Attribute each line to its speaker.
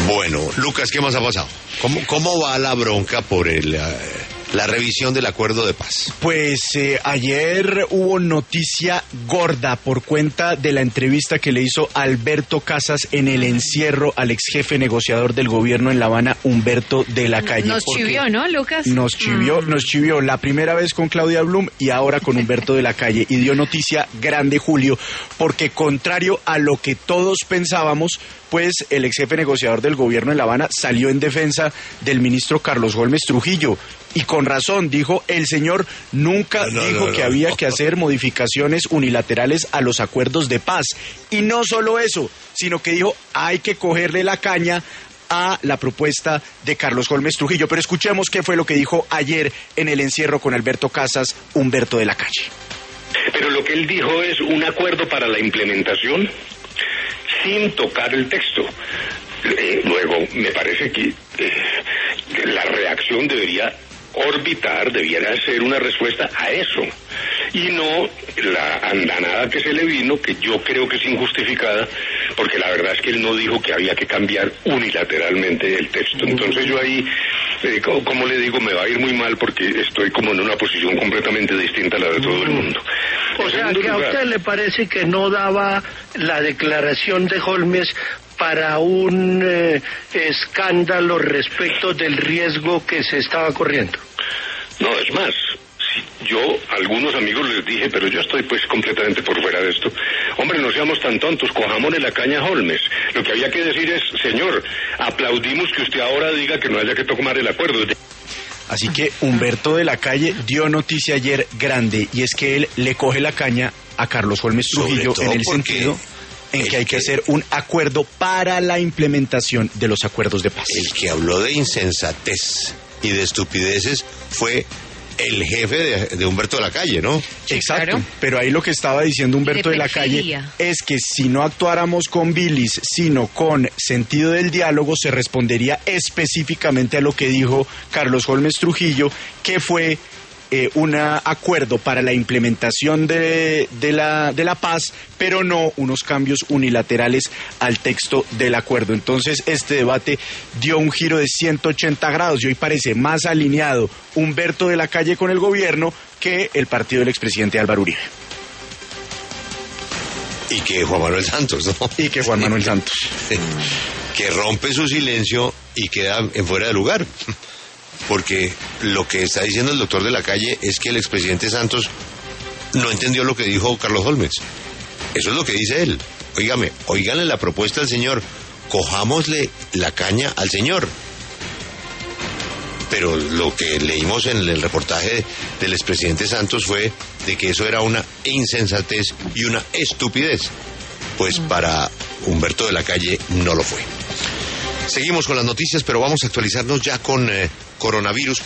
Speaker 1: Bueno, Lucas, ¿qué más ha pasado? ¿Cómo va la bronca por la revisión del acuerdo de paz?
Speaker 2: Pues ayer hubo noticia gorda por cuenta de la entrevista que le hizo Alberto Casas en el encierro al ex jefe negociador del gobierno en La Habana, Humberto de la Calle.
Speaker 3: Nos chivió, ¿no, Lucas?
Speaker 2: Nos chivió la primera vez con Claudia Blum y ahora con Humberto de la Calle. Y dio noticia grande, Julio, porque contrario a lo que todos pensábamos, pues el ex jefe negociador del gobierno en La Habana salió en defensa del ministro Carlos Holmes Trujillo. Y con razón, dijo, el señor nunca dijo que había que hacer modificaciones unilaterales a los acuerdos de paz. Y no solo eso, sino que dijo, hay que cogerle la caña a la propuesta de Carlos Holmes Trujillo. Pero escuchemos qué fue lo que dijo ayer en el encierro con Alberto Casas, Humberto de la Calle.
Speaker 4: Pero lo que él dijo es un acuerdo para la implementación sin tocar el texto. Luego, me parece que la reacción debiera ser una respuesta a eso, y no la andanada que se le vino, que yo creo que es injustificada, porque la verdad es que él no dijo que había que cambiar unilateralmente el texto. Entonces yo ahí, como le digo, me va a ir muy mal porque estoy como en una posición completamente distinta a la de todo el mundo.
Speaker 5: O sea, que a usted le parece que no daba la declaración de Holmes para un escándalo respecto del riesgo que se estaba corriendo.
Speaker 4: No, es más, yo a algunos amigos les dije, pero yo estoy pues completamente por fuera de esto. Hombre, no seamos tan tontos, cojámosle la caña a Holmes. Lo que había que decir es, señor, aplaudimos que usted ahora diga que no haya que tomar el acuerdo.
Speaker 2: Así que Humberto de la Calle dio noticia ayer grande, y es que él le coge la caña a Carlos Holmes Trujillo en el sentido en que hay que hacer un acuerdo para la implementación de los acuerdos de paz.
Speaker 1: El que habló de insensatez y de estupideces fue el jefe de Humberto de la Calle, ¿no?
Speaker 3: Sí,
Speaker 2: exacto,
Speaker 3: claro.
Speaker 2: Pero ahí lo que estaba diciendo Humberto de la Calle es que si no actuáramos con bilis, sino con sentido del diálogo, se respondería específicamente a lo que dijo Carlos Holmes Trujillo, que fue un acuerdo para la implementación de la paz, pero no unos cambios unilaterales al texto del acuerdo. Entonces este debate dio un giro de 180 grados y hoy parece más alineado Humberto de la Calle con el gobierno que el partido del expresidente Álvaro Uribe.
Speaker 1: Y que Juan Manuel Santos, ¿no?
Speaker 2: Y que Juan Manuel Santos.
Speaker 1: Que rompe su silencio y queda en fuera de lugar. Porque lo que está diciendo el doctor de la Calle es que el expresidente Santos no entendió lo que dijo Carlos Holmes. Eso es lo que dice él. Óiganle la propuesta al señor, cojámosle la caña al señor. Pero lo que leímos en el reportaje del expresidente Santos fue de que eso era una insensatez y una estupidez. Pues para Humberto de la Calle no lo fue. Seguimos con las noticias, pero vamos a actualizarnos ya con coronavirus.